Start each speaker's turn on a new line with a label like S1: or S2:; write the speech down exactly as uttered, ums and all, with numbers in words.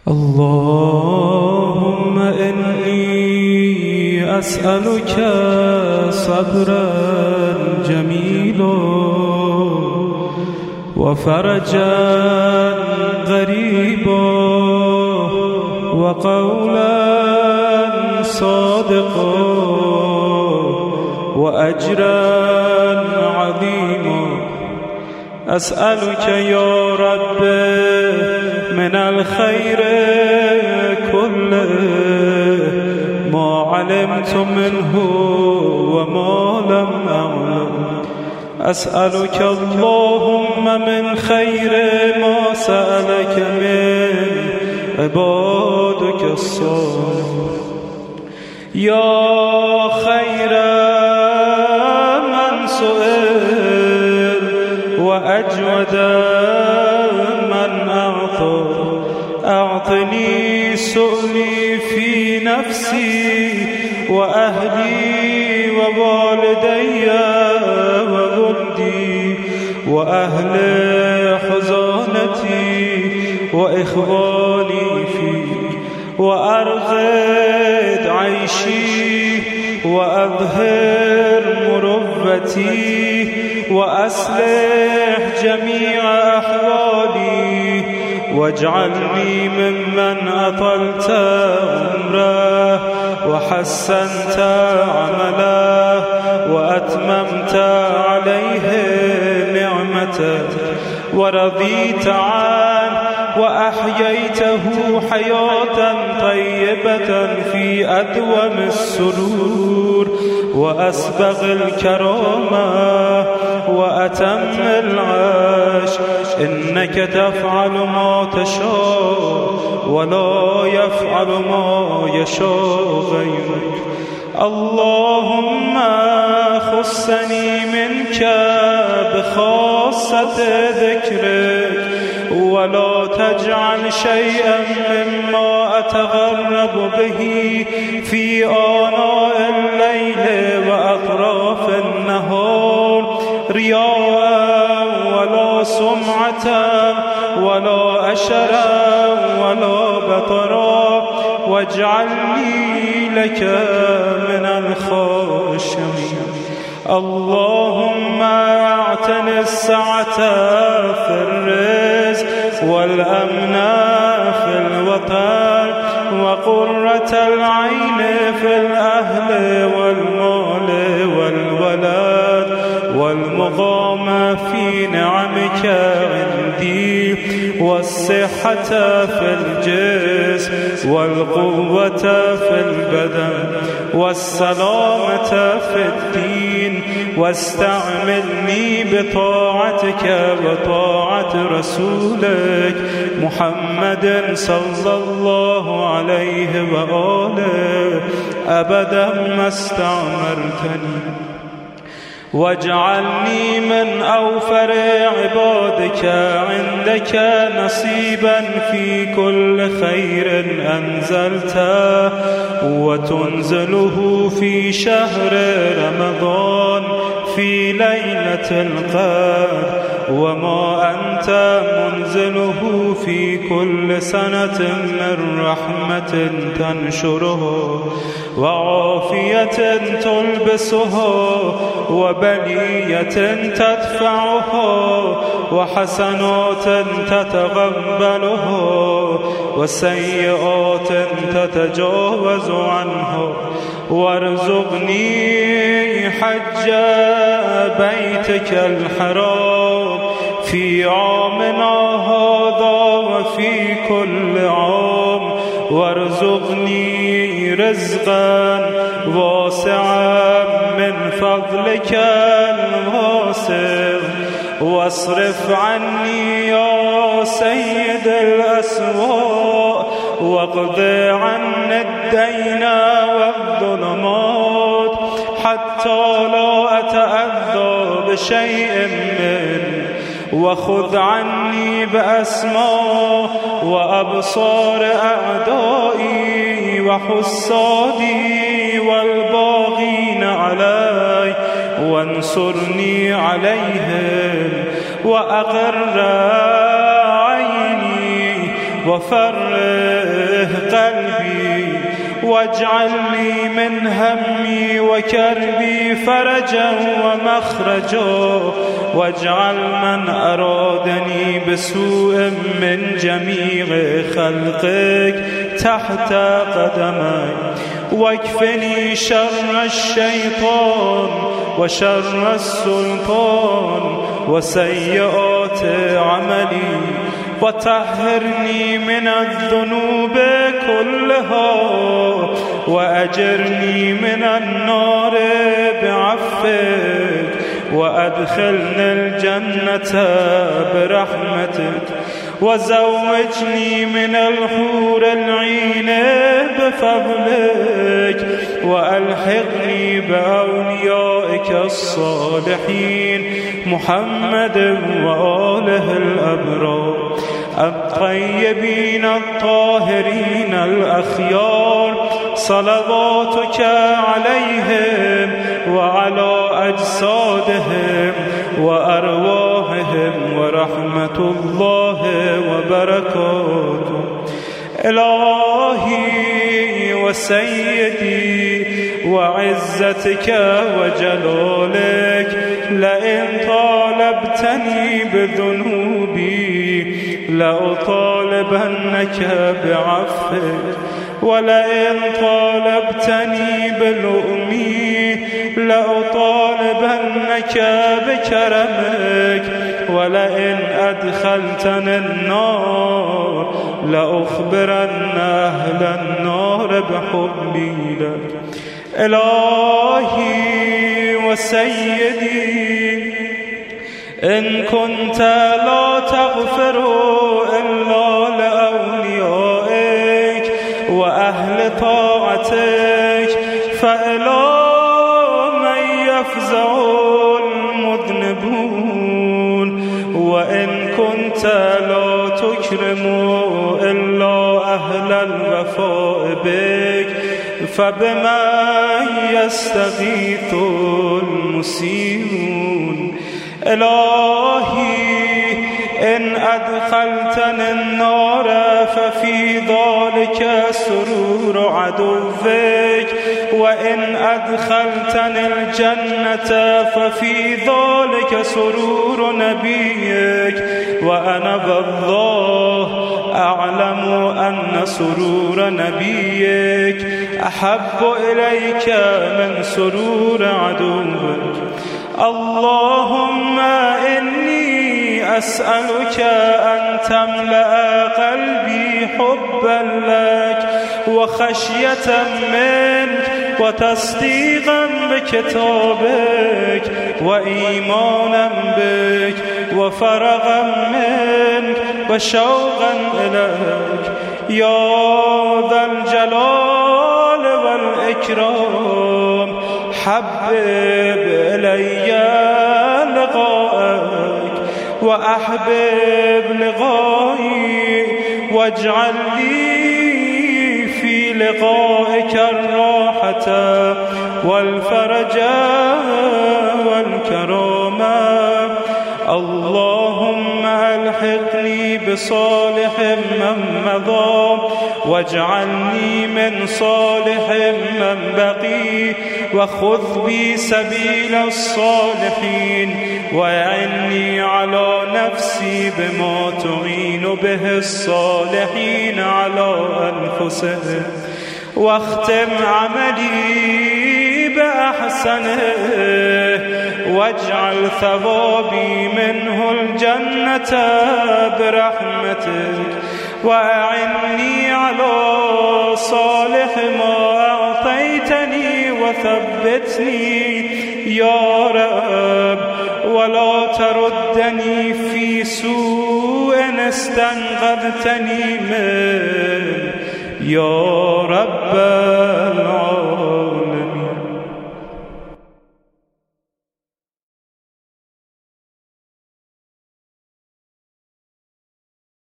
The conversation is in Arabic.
S1: اللهم إني أسألك صبرا جميلا وفرجا غريبا وقولا صادقا وأجرا عظيما. أسألك يا رب من الخير كله ما علمت منه وما لم أعلم. أسألك اللهم من خير ما سألك من عبادك الصالحين. يا خير من سئل وأجود من أعطى، أعطني سؤلي في نفسي وأهلي ووالدي وولدي وأهل حزانتي وإخواني فيك، وأرغد عيشي وأظهر مروتي وأصلح جميع أحوالي، واجعلني ممن أطلت عمره وحسنت عمله وأتممت عليه نعمته ورضيت عنه وأحييته حياة طيبة في أدوم السرور وأسبغ الكرامة وأتم العيش، إنك تفعل ما تشاء ولا يفعل ما يشاء غيرك. اللهم خصني منك بخاصة ذكرك ولا تجعل شيئا مما أتغرب به في آناء الليل وأطراف النهار رياء ولا سمعة ولا أشرا ولا بطرا، واجعلني لك من الخاشعين. اللهم اعطني السعة في الرزق والأمن في الوطن وقرة العين في الأهل والمال والولد والمقام في نعمك عندي والصحة في الجسم والقوة في البدن والسلامة في الدين، واستعملني بطاعتك وطاعة رسولك محمد صلى الله عليه وآله أبدا ما استعمرتني، واجعلني من أوفر عبادك عندك نصيبا في كل خير أنزلته وتنزله في شهر رمضان في ليلة القدر، وما أنت منزله في كل سنة من رحمة تنشره وعافية تلبسها وبلية تدفعها وحسنات تتقبلها وسيئات تتجاوز عنها، وارزقني حج بيتك الحرام في عامنا هذا وفي كل عام، وارزقني رزقا واسعا من فضلك الواسع، واصرف عني يا سيد الأسواق واقض عني الدين والظلمات حتى لا أتأذى بشيء منه، وخذ عني بأسماء وأبصار أعدائي وحسادي والباغين علي، وانصرني عليهم وأقر عيني وفرج قلبي واجعل لي من همي وكربي فرجا ومخرجا، واجعل من أرادني بسوء من جميع خلقك تحت قدمي، واكفني شر الشيطان وشر السلطان وسيئات عملي، وطهرني من الذنوب كلها، وأجرني من النار بعفوك، وأدخلنا الجنة برحمتك، وزوجني من الحور العين بفضلك، وألحقني بأوليائك الصالحين محمد وآله الأبرار الطيبين الطاهرين الأخيار، صلواتك عليهم وعلى أجسادهم وأرواحهم ورحمة الله وبركاته. إلهي وسيدي وعزتك وجلالك، لئن طالبتني بذنوبي لأطالبنك بعفوك، ولئن طالبتني بلؤمي لأطالبنك بكرمك، ولئن أدخلتني النار لأخبرن أهل النار بحبي لك. إلهي وسيدي، إن كنت لا تغفر إلا لأوليائك وأهل طاعتك، فإلى من يفزع المذنبون، وإن كنت لا تكرم إلا أهل الوفاء بك، فبمن يستغيث المسيئون. إلهي، إن أدخلتني النار ففي ذلك سرور عدوك، وإن أدخلتني الجنة ففي ذلك سرور نبيك، وأنا بالله أعلم أن سرور نبيك أحب إليك من سرور عدوك. اللهم إني أسألك أن تملأ قلبي حبا لك وخشية منك وتصديقا بكتابك وإيمانا بك وفرغا منك وشوقا إليك، يا ذا الجلال والإكرام. حبب إلي لقاءك وأحبب لقائي، واجعل لي في لقائك الراحة والفرج والكرامة. اللهم ألحقني بصالح من مضى، واجعلني من صالح من بقي، وخذ بي سبيل الصالحين، وأعني على نفسي بما تعين به الصالحين على أنفسهم، واختم عملي بأحسنه، واجعل ثوابي منه الجنة برحمتك، وأعني على صالح ما أعطيتني، وثبتني يا رب، ولا تردني في سوء استنقذتني منه يا رب